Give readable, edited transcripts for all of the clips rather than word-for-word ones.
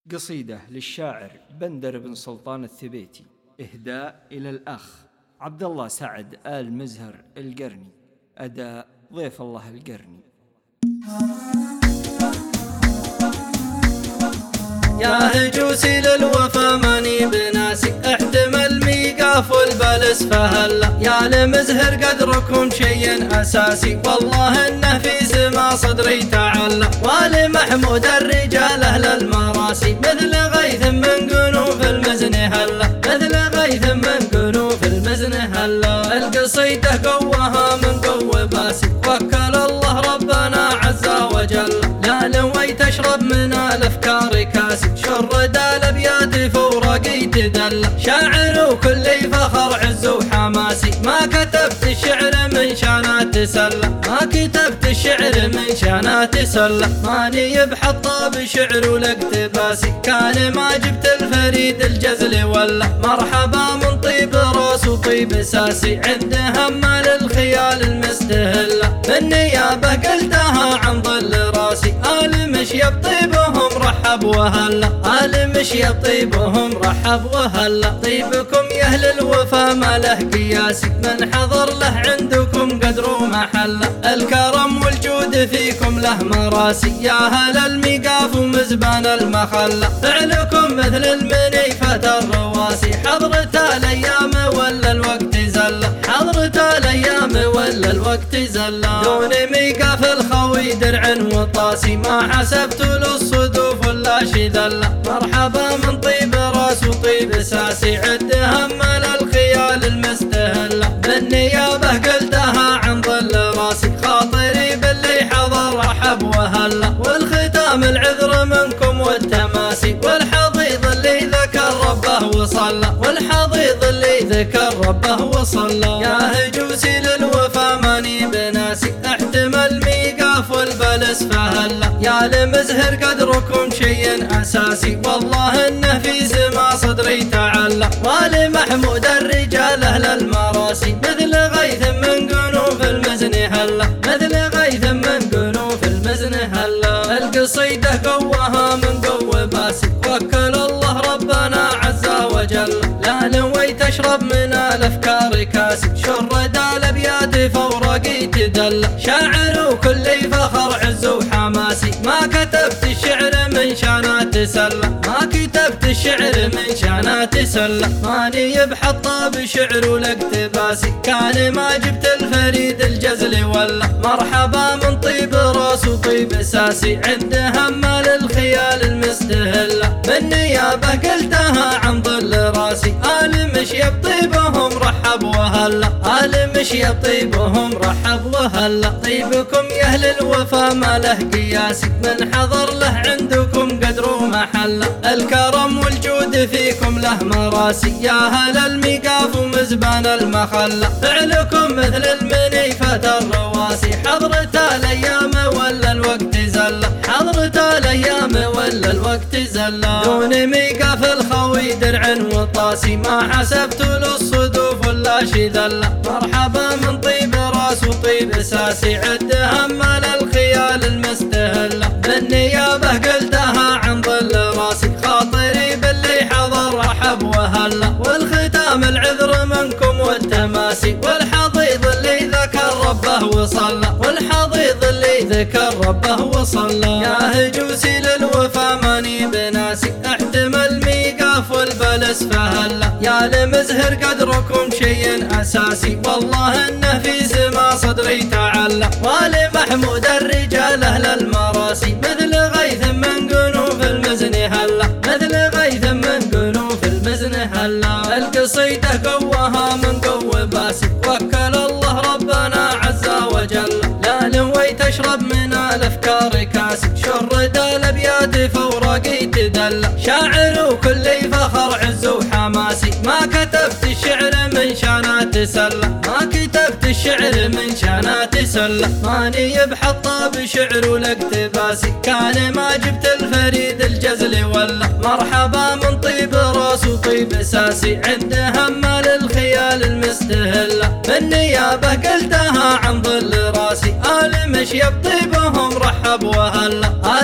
قصيدة للشاعر بندر بن سلطان الثبيتي، إهداء إلى الأخ عبد الله سعد آل مزهر القرني، أداء ضيف الله القرني. يا هجوسي للوفا ماني بناسي، احتمل ميقاف والبلس فهلا. يا لمزهر قدركم شيء اساسي، والله انه في سما صدري تعلى. ولمحمود الرجال اهل المراسي، مثل غيث من قنوف المزن هلا، مثل غيث من قنوف المزن هلا. القصيدة قوها من قوة باسي، وكل الله ربنا عز وجل. لا لوي تشرب من الافكار كاسي، شرد الابيات فورقي تدلى. شاعر وكل فخر عز وحماسي، ما كتبت الشعر من شان تسلى، ما كتبت الشعر من شان تسلى. ماني بحطاب شعر والاقتباسي، كان ما جبت الفريد الجزل ولا. مرحبا من طيب راس وطيب ساسي، عند هم للخيال المستهلة. بالنيابة قلتها عن ظل راسي، مشي بطيبهم رحب وهلا، مشي بطيبهم رحب وهلا. طيبكم يا اهل الوفا ما له قياسي، من حضر له عندكم قدر ومحله. الكرم والجود فيكم له مراسي، يا اهل الميقاف ومزبان المخله. فعلكم مثل المنيفة الرواسي، حضرت الايام ولا الوقت زله، حضرت الايام ولا الوقت زله. دون ميقاف الخوي درع وطاسي، ما حسبت للصدوف ولا شذله. مرحبا من طيب راس وطيب ساسي، عد هم للخيال المستهله. بالنيابة قلتها عن ظل راسي، خاطري باللي حضر رحب وهلا. والختام العذر منكم والتماسي، والحضيض اللي ذكر ربه وصلى، والحضيض اللي ذكر ربه وصلى. يا هجوسي للوفا ماني بناسي، احتمل ميقاف والبلس فهلا. يا لمزهر قدركم شيء اساسي، والله انه في سما صدري تعلى. ولمحمود الرجال اهل المراسي، مثل غيث من قنوف المزن هلا، مثل غيث من قنوف المزن هلا. القصيدة قوها من قوة باسي، وكل الله ربنا عز وجل. لا لوي تشرب من الافكار كاسي، شرد الابيات فورقي تدلى. شاعر وكل فخر عز وحماسي، ما كتبت الشعر من شان تسلى، ما كتبت الشعر من شان تسلى. ماني بحطاب شعر والاقتباسي، كان ما جبت الفريد الجزل ولا. مرحبا من طيب راس وطيب ساسي، عند هم للخيال المستهلة. بالنيابة قلتها عن ظل راسي، مشي بطيبهم رحب وهلا، مشي بطيبهم رحب وهلا. طيبكم يا اهل الوفا ما له قياسي، من حضر له عندكم قدر ومحله. الكرم والجود فيكم له مراسي، يا اهل الميقاف ومزبان المخله. فعلكم مثل المنيفة الرواسي، حضرت الايام ولا الوقت زله، حضرت الايام ولا الوقت زله. دون ميقاف الخوي درع وطاسي، ما حسبت للصدوف ولا شذله. مرحبا من طيب راس وطيب ساسي، عد هم للخيال المستهله. بالنيابة قلتها عن ظل راسي، خاطري باللي حضر رحب وهلا. والختام العذر منكم والتماسي، والحضيض اللي ذكر ربه وصلى، والحضيض اللي ذكر ربه وصلى. يا هجوسي للوفا ماني بناسي، احتمل ميقاف والبلس فهلا. يا لمزهر قدركم شيء اساسي، والله انه في سما صدري تعلى. ولمحمود الرجال اهل المراسي، مثل غيث من قنوف المزن هلا، مثل غيث من قنوف المزن هلا. القصيدة قوها من قوة باسي، وكل الله ربنا عز وجل. لا لوي تشرب من الافكار كاسي، شرد الابيات فورقي تدلى. شاعر وكل فخر عز وحماسي، ما كتبت الشعر من شان تسلى، ما كتبت الشعر من شان تسلى. ماني بحطاب شعر والاقتباسي، كان ما جبت الفريد الجزل ولا. مرحبا من طيب راس وطيب ساسي، عند هم للخيال المستهلة. بالنيابة قلتها عن ظل راسي، مشي بطيبهم رحب وهلا،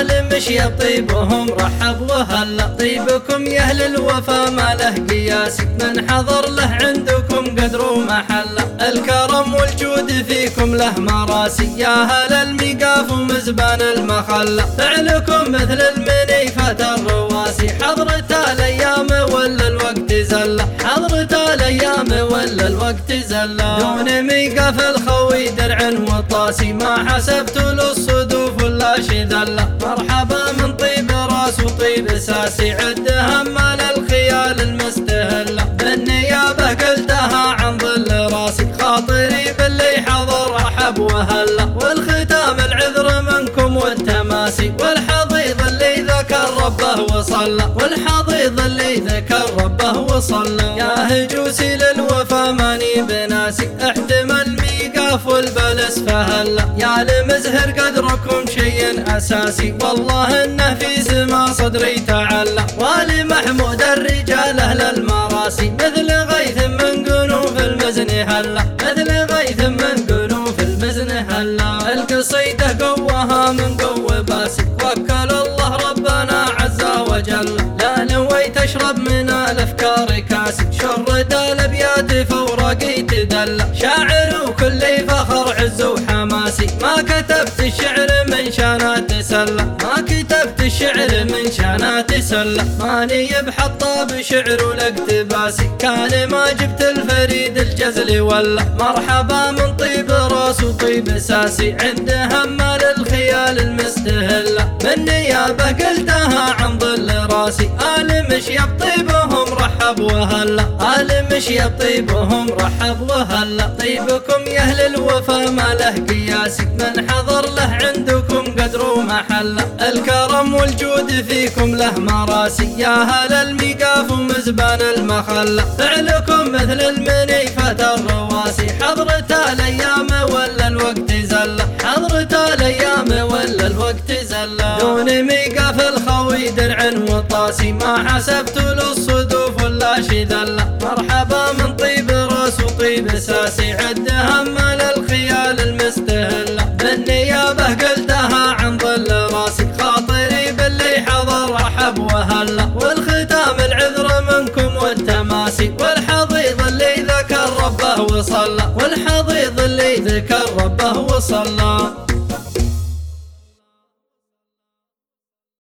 مشي بطيبهم رحب وهلا. طيبكم يا أهل الوفا ما له قياس، من حضر له عندكم قدر ومحله. الكرم والجود فيكم له مراسي، يا أهل الميقاف ومزبان المخلة. فعلكم مثل المنيفة الرواسي، حضرة الأيام ولا الوقت زلة، حضرة الأيام ولا الوقت زلة. دون ميقاف الخوي درع وطاسي، ما حسبت للصدوف ولا شذلة. مرحبا من طيب راس وطيب ساسي، عدها مال الخيال المستهلة. بالنيابة قلتها عن ظل راسي، خاطري باللي حضر رحب وهلا. والختام العذر منكم والتماسي، والحضيض اللي ذكر ربه وصلى، والحضيض اللي ذكر ربه وصلى. يا هجوسي للوفا ماني بناسي، احتمل ميقاف والبلس فهلا. يا لمزهر قدركم شيء اساسي، والله انه في سما صدري تعلى. ولمحمود الرجال اهل المراسي، مثل غيث من قنوف المزن هلا، مثل غيث من قنوف المزن هلا. القصيدة قوها من قوة باسي، وكل الله ربنا عز وجل. لا نويت اشرب من الافكار كاسي، شرد الابيات فوراقي تدلى. شاعر وكلي فخر عز وحماسي، ما كتبت الشعر من شان تسلى، ما كتبت الشعر من شان تسلى. ماني بحطاب شعر والاقتباسي، كان ما جبت الفريد الجزل ولا. مرحبا من طيب راس وطيب ساسي، عنده مال الخيال المستهلة. من نيابة قلتها عن ظل راسي، مشي بطيبهم رحب وهلا، مشي بطيبهم رحب وهلا. طيبكم يا أهل الوفا ما له قياسي، من حضر له عندكم قدر ومحله. الكرم والجود فيكم له مراسي، يا أهل الميقاف ومزبان المخلة. فعلكم مثل المنيفة الرواسي، حضرة الأيام ولا الوقت زلة، حضرة الأيام ولا الوقت زلة. دون ميقاف الخوي درع وطاسي، ما حسبت للصدوف ولا شذلة. مرحبا من طيب راس وطيب ساسي، عدها مال الخيال المستهلة. بالنيابة قلتها عن ظل راسي، خاطري باللي حضر رحب وهلا. والختام العذر منكم والتماسي، والحضيض اللي ذكر ربه وصلى، والحضيض اللي ذكر ربه وصلى.